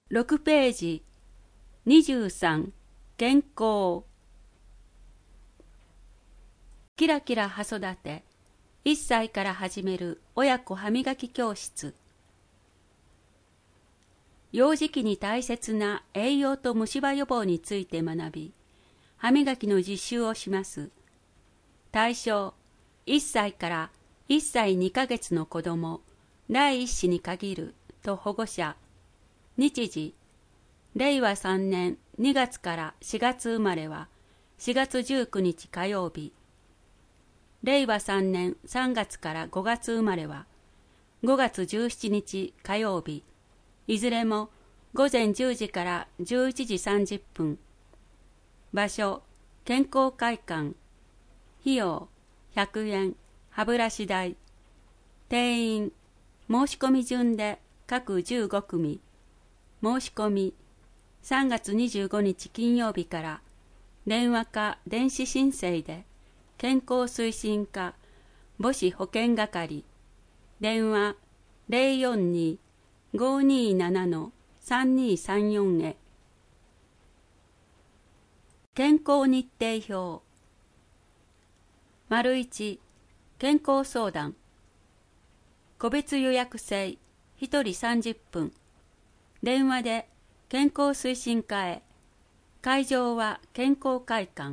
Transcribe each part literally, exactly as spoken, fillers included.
ろくページにじゅうさん健康キラキラ葉育ていっさいから始める親子歯磨き教室。幼児期に大切な栄養と虫歯予防について学び、歯磨きの実習をします。対象いっさいからいっさいにかげつの子ども第一子に限ると保護者。日時れいわさんねんにがつからしがつ生まれはしがつじゅうくにち火曜日。れいわさんねんさんがつからごがつ生まれはごがつじゅうしちにち火曜日。いずれもごぜんじゅうじからじゅういちじさんじゅっぷん。場所健康会館。費用ひゃくえん歯ブラシ代。定員申し込み順で各じゅうごくみ。申し込みさんがつにじゅうごにち金曜日から電話か電子申請で健康推進課母子保健係電話 ゼロよんに ごにーなな さんにーさんよん へ。健康日程表。丸いち健康相談。個別予約制ひとりさんじゅっぷん。電話で健康推進課へ。会場は健康会館。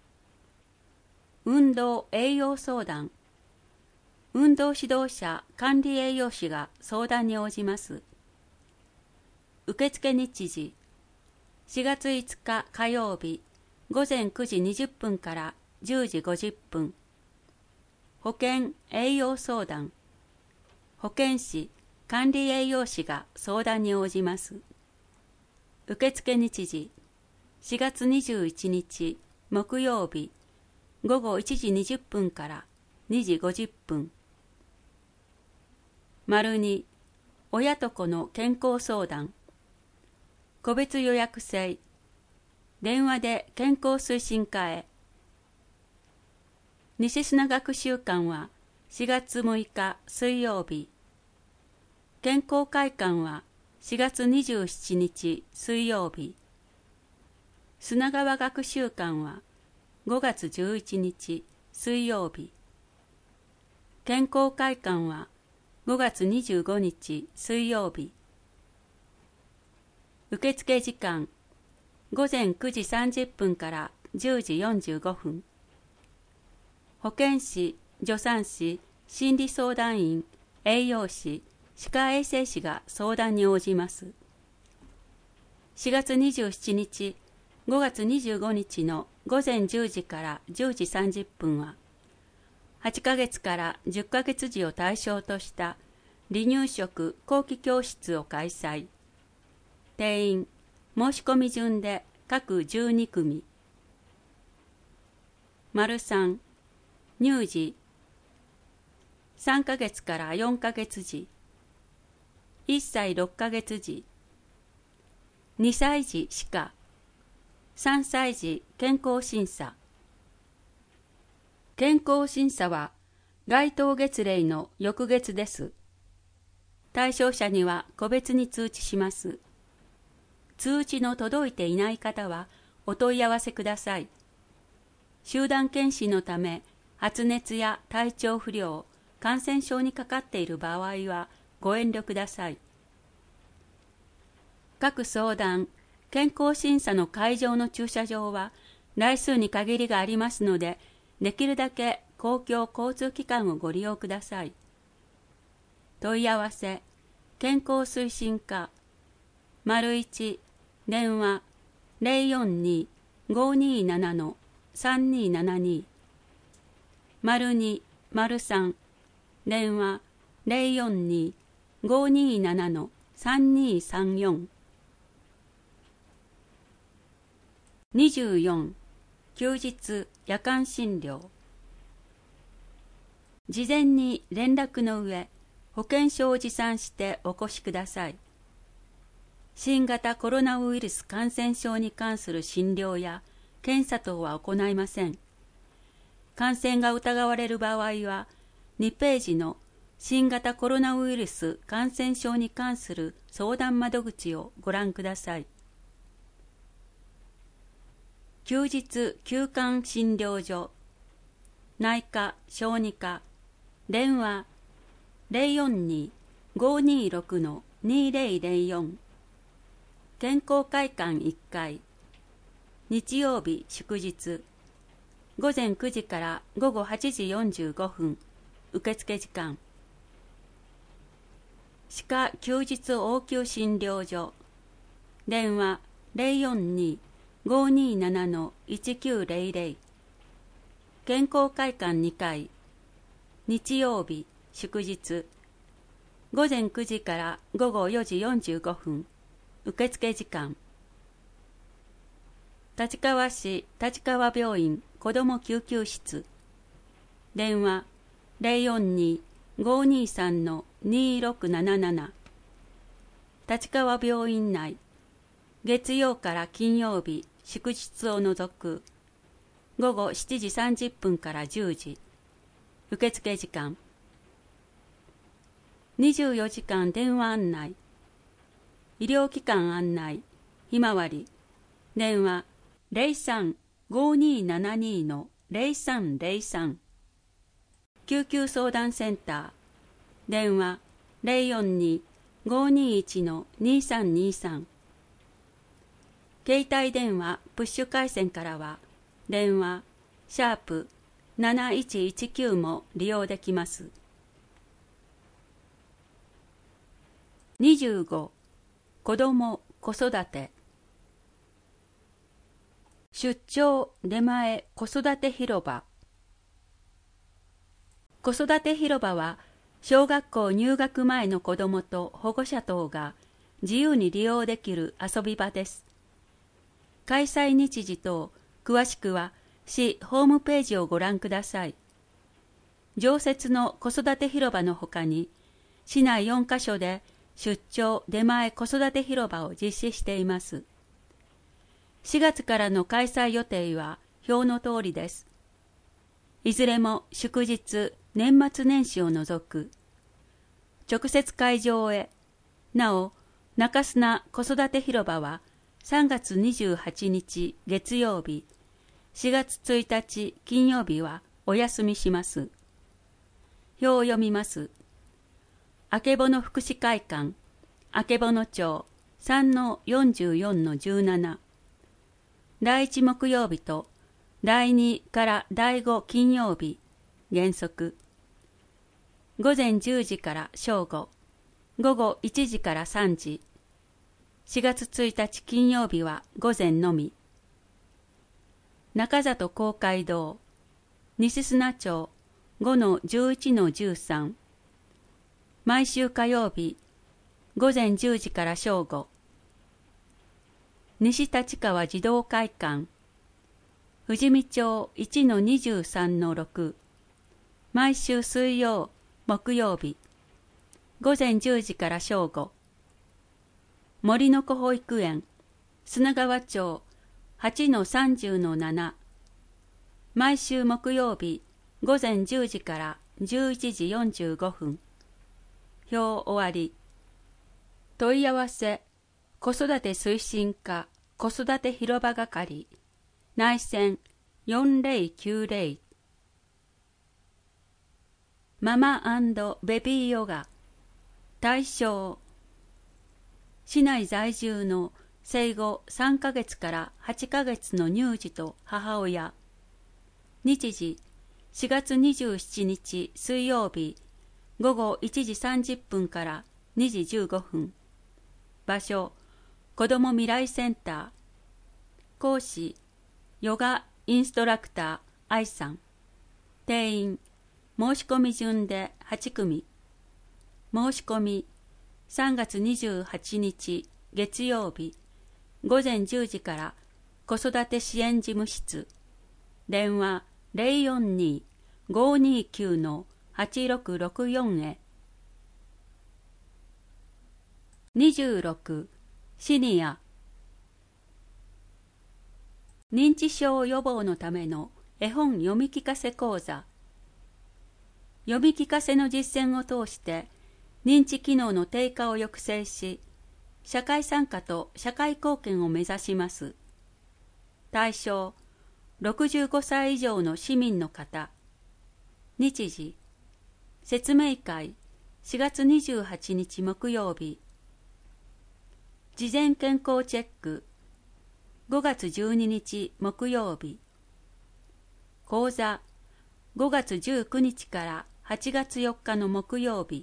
運動栄養相談。運動指導者管理栄養士が相談に応じます。受付日時しがついつか火曜日ごぜんくじにじゅっぷんからじゅうじごじゅっぷん。保健栄養相談。保健師管理栄養士が相談に応じます。受付日時しがつにじゅういちにち木曜日ごごいちじにじゅっぷんからにじごじゅっぷん。丸に親と子の健康相談。個別予約制。電話で健康推進課へ。西砂学習館はしがつむいか水曜日。健康会館はしがつにじゅうしちにち水曜日。砂川学習館はごがつじゅういちにち水曜日。健康会館はごがつにじゅうごにち水曜日。受付時間ごぜんくじさんじゅっぷんからじゅうじよんじゅうごふん。保健師、助産師、心理相談員、栄養士、歯科衛生士が相談に応じます。しがつにじゅうしちにち、ごがつにじゅうごにちのごぜんじゅうじからじゅうじさんじゅっぷんは、はちかげつからじゅっかげつじを対象とした離乳食後期教室を開催。定員、申し込み順で各じゅうにくみ。丸さん、乳児、さんかげつからよんかげつじ、いっさいろっかげつじ、にさいじ歯科、さんさいじ健康審査。健康審査は該当月齢の翌月です。対象者には個別に通知します。通知の届いていない方はお問い合わせください。集団検診のため発熱や体調不良、感染症にかかっている場合はご遠慮ください。各相談、健康審査の会場の駐車場は台数に限りがありますので、できるだけ公共交通機関をご利用ください。問い合わせ、健康推進課、丸いち、電話ゼロよんに ごにーなな さんにーななに。丸に、丸さん、電話ゼロよんに ごにーなな さんにーさんよん。にじゅうよん休日夜間診療。事前に連絡の上、保険証を持参してお越しください。新型コロナウイルス感染症に関する診療や検査等は行いません。感染が疑われる場合は、にページの新型コロナウイルス感染症に関する相談窓口をご覧ください。休日休館診療所、内科・小児科、電話 ゼロよんにーごーにーろくのにーぜろぜろよん、健康会館いっかい、日曜日祝日、午前くじから午後はちじよんじゅうごふん、受付時間。歯科休日応急診療所、電話 ゼロよんにーごーにーななのいちきゅうぜろぜろ、健康会館にかい、日曜日祝日、午前くじから午後よじよんじゅうごふん、受付時間。立川市立川病院子ども救急室、電話 ゼロよんにーごーにーさんのにーろくなななな、立川病院内、月曜から金曜日祝日を除く午後しちじさんじゅっぷんからじゅうじ、受付時間。にじゅうよじかん電話案内、医療機関案内、ひまわり、電話 ゼロさんごーにーななにーのゼロさんゼロさん、救急相談センター、電話 ゼロよんにーごーにーいちのにーさんにーさん、携帯電話プッシュ回線からは電話シャープなないちいちきゅうも利用できます。にじゅうご、子ども・子育て、出張出前子育て広場。子育て広場は小学校入学前の子どもと保護者等が自由に利用できる遊び場です。開催日時等詳しくは市ホームページをご覧ください。常設の子育て広場のほかに市内よんカ所で出張出前子育て広場を実施しています。しがつからの開催予定は表の通りです。いずれも祝日、年末年始を除く。直接会場へ。なお、中砂子育て広場はさんがつにじゅうはちにち月曜日、しがつついたち金曜日はお休みします。表を読みます。あけぼの福祉会館、あけぼの町 さんのよんじゅうよんのじゅうなな、だいいち木曜日とだいにからだいご金曜日、原則。午前じゅうじから正午、午後いちじからさんじ。しがつついたち金曜日は午前のみ。中里公会堂、西砂町 ごのじゅういちのじゅうさん。毎週火曜日、午前じゅうじから正午。西立川児童会館、富士見町 いちのにじゅうさんのろく。毎週水曜、木曜日、午前じゅうじから正午。森の子保育園、砂川町 はちのさんじゅうのなな。毎週木曜日、午前じゅうじからじゅういちじよんじゅうごふん。表終わり。問い合わせ、子育て推進課子育て広場係、内線よんぜろきゅうぜろ。ママ&ベビーヨガ、対象、市内在住の生後さんかげつからはちかげつの乳児と母親。日時、しがつにじゅうしちにち水曜日、午後いちじさんじゅっぷんからにじじゅうごふん。場所、子ども未来センター。講師、ヨガインストラクター、愛さん。定員、申し込み順ではちくみ。申し込み、さんがつにじゅうはちにち月曜日、午前じゅうじから子育て支援事務室。電話ゼロよんにーごーにーきゅうのはちろくろくよんへ。にじゅうろく、シニア。認知症予防のための絵本読み聞かせ講座。 読み聞かせの実践を通して認知機能の低下を抑制し、社会参加と社会貢献を目指します。対象、ろくじゅうごさい以上の市民の方。日時、説明会しがつにじゅうはちにち木曜日。事前健康チェックごがつじゅうににち木曜日。講座ごがつじゅうくにちからはちがつよっかの木曜日。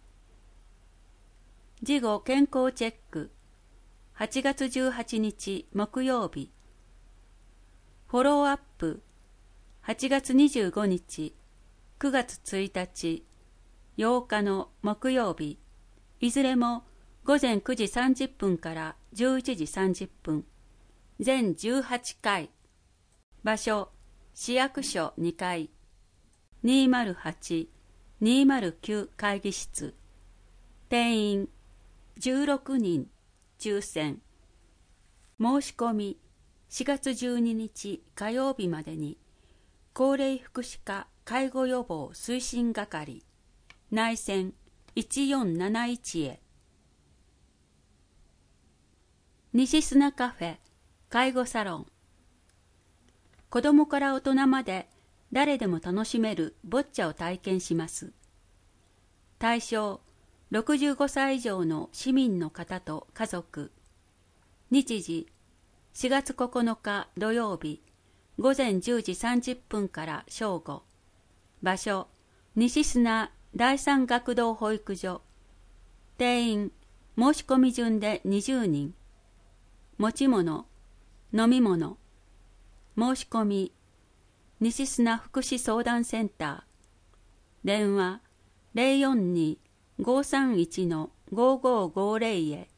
事後健康チェックはちがつじゅうはちにち木曜日。フォローアップはちがつにじゅうごにち、くがつついたち、ようかの木曜日。いずれもごぜんくじさんじゅっぷんからじゅういちじさんじゅっぷん。全じゅうはちかい。場所、市役所にかい。にまるはち、にまるきゅう会議室。定員じゅうろくにん。抽選。申し込みしがつじゅうににち火曜日までに。高齢福祉課介護予防推進係内線いちよんなないちへ。西砂カフェ介護サロン。子どもから大人まで誰でも楽しめるボッチャを体験します。対象ろくじゅうごさい以上の市民の方と家族。日時しがつここのか土曜日ごぜんじゅうじさんじゅっぷんから正午。場所西砂第三学童保育所。定員申し込み順でにじゅうにん。持ち物飲み物。申し込み西砂福祉相談センター。電話 ゼロよんに ごさんいち ごごごゼロ へ。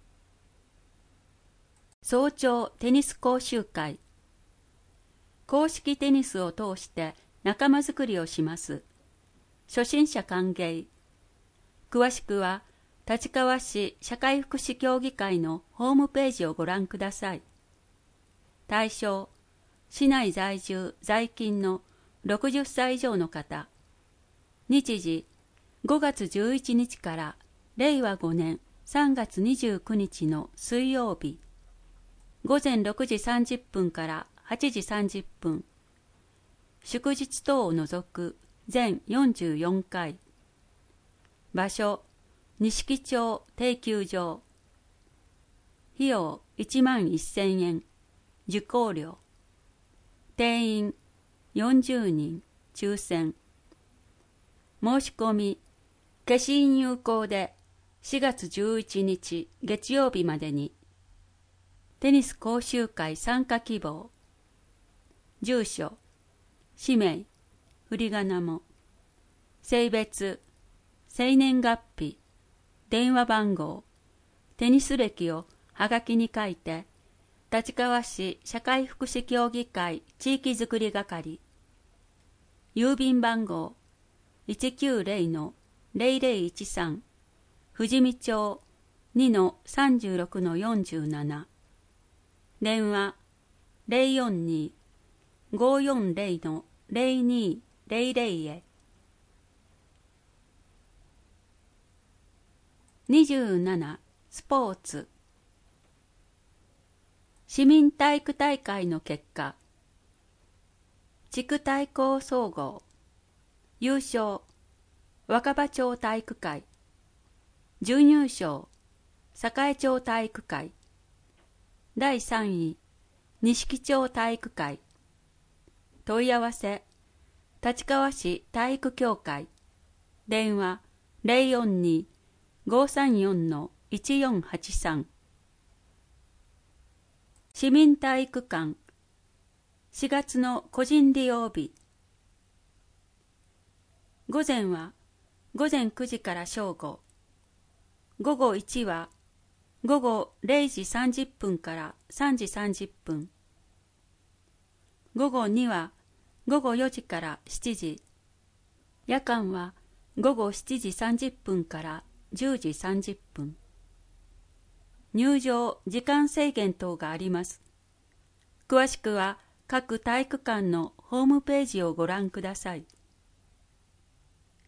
早朝テニス講習会。公式テニスを通して仲間づくりをします。初心者歓迎。詳しくは立川市社会福祉協議会のホームページをご覧ください。対象、市内在住在勤のろくじゅっさい以上の方。日時、ごがつじゅういちにちかられいわごねんさんがつにじゅうくにちの水曜日。ごぜんろくじさんじゅっぷんからはちじさんじゅっぷん。祝日等を除く全よんじゅうよんかい。場所、錦町定休場。費用いちまんせんえん。受講料。定員よんじゅうにん。抽選。申し込み消印有効でしがつじゅういちにち月曜日までに。テニス講習会参加希望。住所、氏名、振り仮名も。性別、生年月日、電話番号、テニス歴をはがきに書いて、立川市社会福祉協議会地域づくり係。郵便番号いちきゅうゼロのゼロゼロいちさん、富士見町 にのさんじゅうろくのよんじゅうなな。電話ゼロよんに ごよんゼロのゼロにゼロゼロへ。にじゅうななスポーツ。市民体育大会の結果。地区対抗総合。優勝若葉町体育会。準優勝栄町体育会。だいさんい錦町体育会。問い合わせ立川市体育協会。電話ゼロよんに ごさんよんのいちよんはちさん。市民体育館しがつの個人利用日。午前はごぜんくじから正午。午後いちは午後れいじさんじゅっぷんからさんじさんじゅっぷん。午後には午後よじからしちじ。夜間は午後しちじさんじゅっぷんからじゅうじさんじゅっぷん。入場時間制限等があります。詳しくは各体育館のホームページをご覧ください。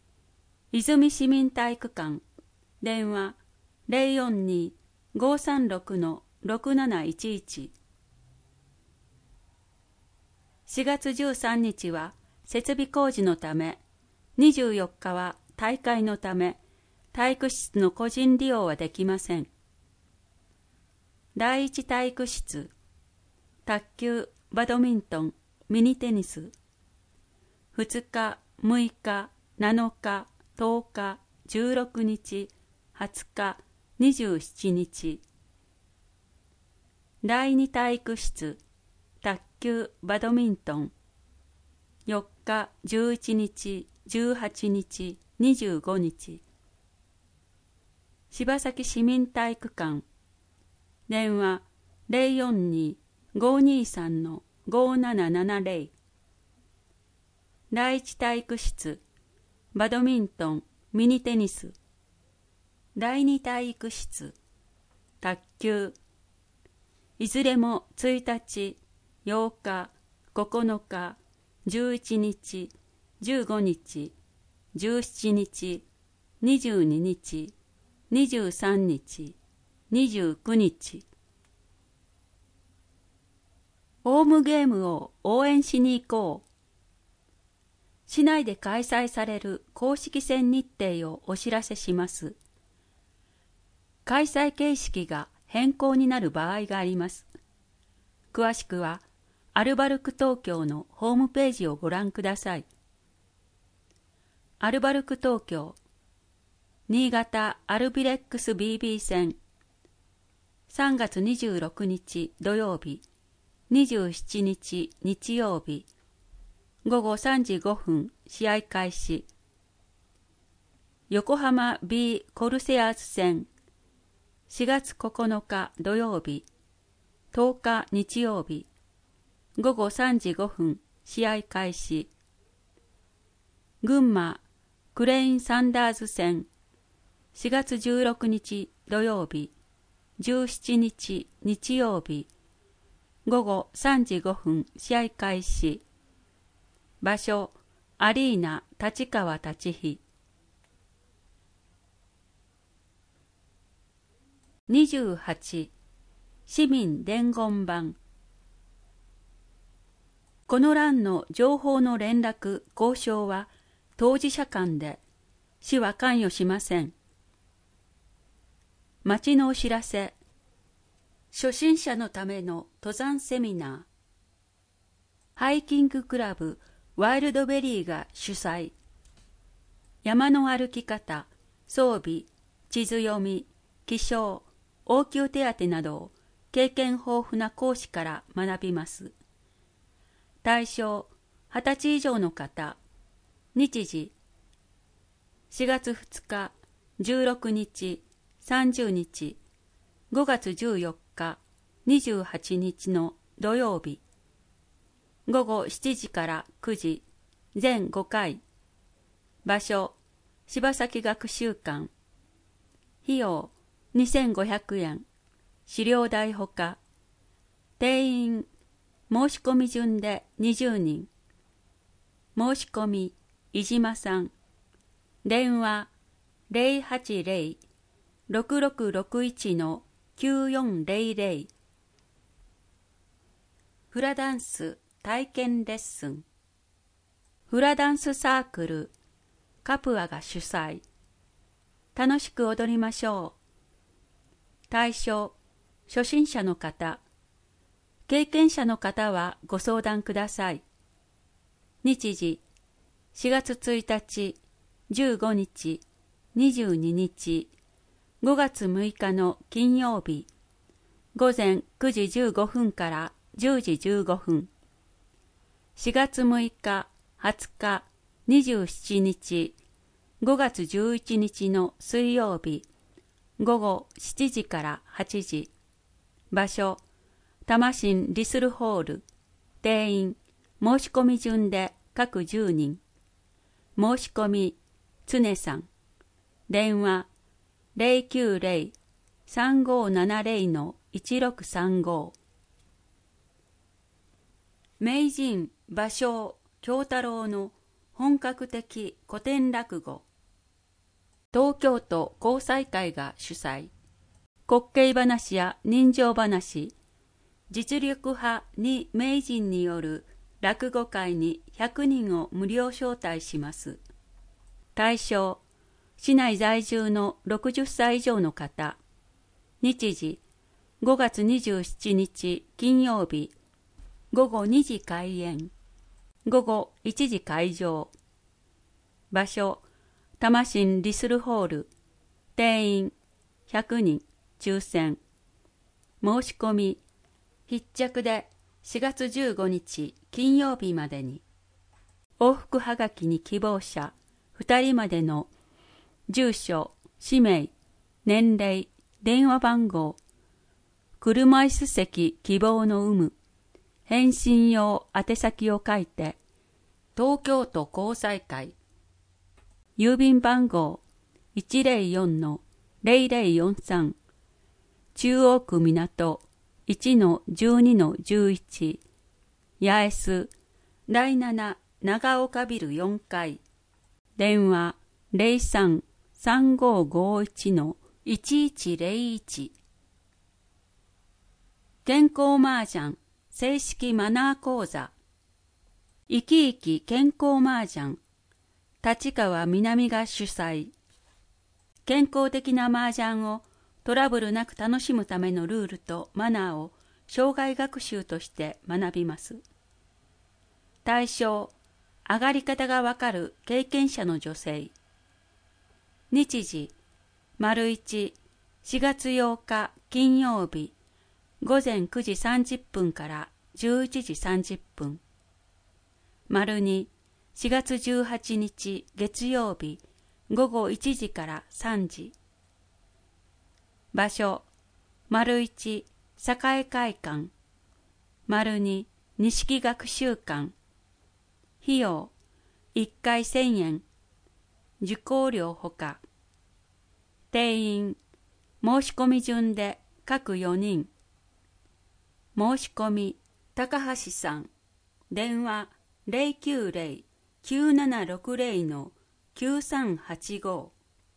泉市民体育館、電話 ゼロよんにーごーさんろくのろくなないちいち。しがつじゅうさんにちは設備工事のため、にじゅうよっかは大会のため、体育室の個人利用はできません。だいいち体育室、卓球、バドミントン、ミニテニス。ふつか、むいか、なのか、とおか、じゅうろくにち、はつか、にじゅうしちにち。だいに体育室、卓球、バドミントン。よっか、じゅういちにち、じゅうはちにち、にじゅうごにち。柴崎市民体育館、電話ゼロよんにーごーにーさんのごーななななゼロ。だいいち体育室、バドミントン、ミニテニス。だいに体育室、卓球。いずれもついたち、ようか、ここのか、じゅういちにち、じゅうごにち、じゅうしちにち、にじゅうににち、にじゅうさんにち、にじゅうくにち。ホームゲームを応援しに行こう。市内で開催される公式戦日程をお知らせします。開催形式が変更になる場合があります。詳しくはアルバルク東京のホームページをご覧ください。アルバルク東京、新潟アルビレックス ビービー 戦、さんがつにじゅうろくにち土曜日、にじゅうしちにち日曜日、ごごさんじごふん試合開始。横浜 B コルセアーズ戦、しがつここのか土曜日、とおか日曜日、ごごさんじごふん試合開始。群馬クレインサンダーズ戦、しがつじゅうろくにち土曜日、じゅうしちにち日曜日、ごごさんじごふん試合開始。場所、アリーナ立川立飛。にじゅうはち、市民伝言板。この欄の情報の連絡・交渉は当事者間で、市は関与しません。町のお知らせ。初心者のための登山セミナー。ハイキングクラブワイルドベリーが主催。山の歩き方、装備、地図読み、気象、応急手当などを経験豊富な講師から学びます。対象、はたち以上の方。日時、しがつふつか、じゅうろくにち、さんじゅうにち、ごがつじゅうよっか、にじゅうはちにちの土曜日。ごごしちじからくじ、全ごかい。場所、柴崎学習館。費用、にせんごひゃくえん。資料代ほか。定員、申し込み順でにじゅうにん。申し込み、飯島さん。電話、ゼロはちゼロ ろくろくろくいちのきゅうよんゼロゼロ。フラダンス体験レッスン。フラダンスサークルカプアが主催。楽しく踊りましょう。対象、初心者の方。経験者の方はご相談ください。日時、しがつついたち、じゅうごにち、にじゅうににち、ごがつむいかの金曜日、ごぜんくじじゅうごふんからじゅうじじゅうごふん。しがつむいか、はつか、にじゅうしちにち、ごがつじゅういちにちの水曜日、ごごしちじからはちじ。場所、多摩市リスルホール。定員、申し込み順で各じゅうにん。申し込み、常さん。電話、ゼロきゅうゼロ さんごーななゼロのいちろくさんご。名人芭蕉京太郎の本格的古典落語。 東京都交際会が主催。滑稽話や人情話、実力派に名人による落語会にひゃくにんを無料招待します。対象、市内在住のろくじゅっさい以上の方。日時、ごがつにじゅうしちにち金曜日、ごごにじ開演、ごごいちじ会場。場所、多摩市リスルホール。定員ひゃくにん、抽選。申し込み、必着でしがつじゅうごにち金曜日までに。往復はがきに希望者ふたりまでの住所、氏名、年齢、電話番号、車椅子席希望の有無、返信用宛先を書いて、東京都交際会、郵便番号 いちぜろよんのぜろぜろよんさん、中央区港 いちのじゅうにのじゅういち、八重洲だいなな長岡ビルよんかい、電話 ゼロさん さんごごいちのいちいちゼロいち。健康麻雀正式マナー講座。生き生き健康麻雀。立川南が主催。健康的な麻雀をトラブルなく楽しむためのルールとマナーを生涯学習として学びます。対象、上がり方がわかる経験者の女性。日時、丸一、しがつようか金曜日、ごぜんくじさんじゅっぷんからじゅういちじさんじゅっぷん。丸二、しがつじゅうはちにち月曜日、ごごいちじからさんじ。場所、丸一、栄会館。丸二、錦学習館。費用、いっかいせんえん。受講料ほか。定員、申し込み順で各よにん。申し込み、高橋さん。電話、ゼロきゅうゼロ きゅうななろくゼロのきゅうさんはちご。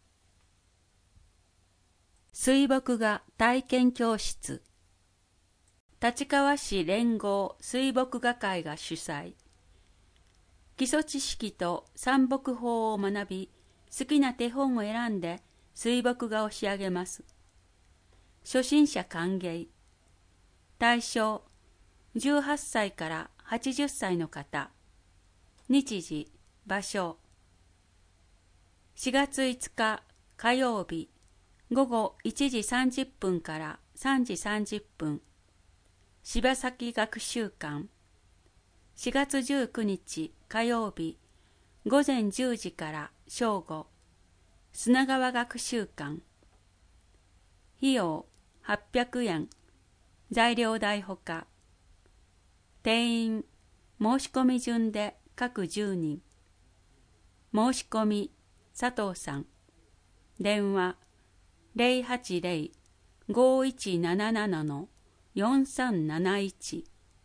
水墨画体験教室。立川市連合水墨画会が主催。基礎知識と三墨法を学び、好きな手本を選んで水墨画を仕上げます。初心者歓迎。対象、じゅうはっさいからはちじゅっさいの方。日時、場所。しがついつか火曜日、ごごいちじさんじゅっぷんからさんじさんじゅっぷん。柴崎学習館。しがつじゅうくにち火曜日、ごぜんじゅうじから正午。砂川学習館。費用はっぴゃくえん。材料代ほか。定員、申し込み順で各じゅうにん。申し込み、佐藤さん。電話、ゼロはちゼロ ごいちなななのよんさんなないち。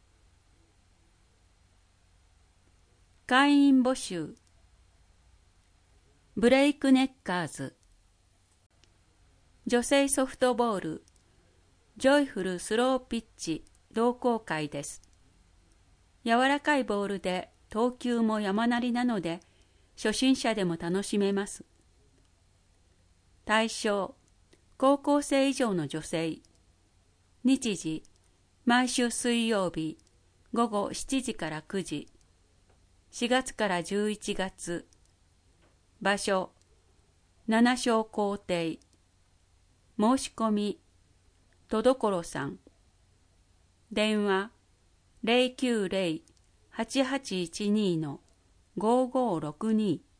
会員募集。ブレイクネッカーズ。女性ソフトボール、ジョイフルスローピッチ同好会です。柔らかいボールで投球も山なりなので、初心者でも楽しめます。対象、高校生以上の女性。日時、毎週水曜日、ごごしちじからくじ。しがつからじゅういちがつ。場所、七小校庭。申し込み、戸所さん。電話、ゼロきゅうゼロ はちはちいちにのごごろくに。